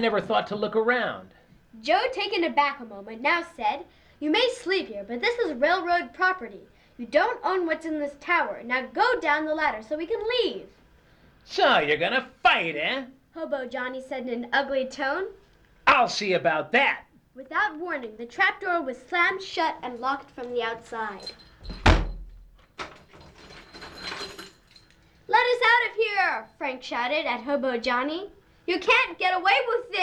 never thought to look around. Joe, taken aback a moment, now said, "You may sleep here, but this is railroad property. You don't own what's in this tower. Now go down the ladder so we can leave." So you're gonna fight, eh? Hobo Johnny said in an ugly tone. I'll see about that. Without warning, the trapdoor was slammed shut and locked from the outside. "Let us out of here!" Frank shouted at Hobo Johnny. "You can't get away with this!"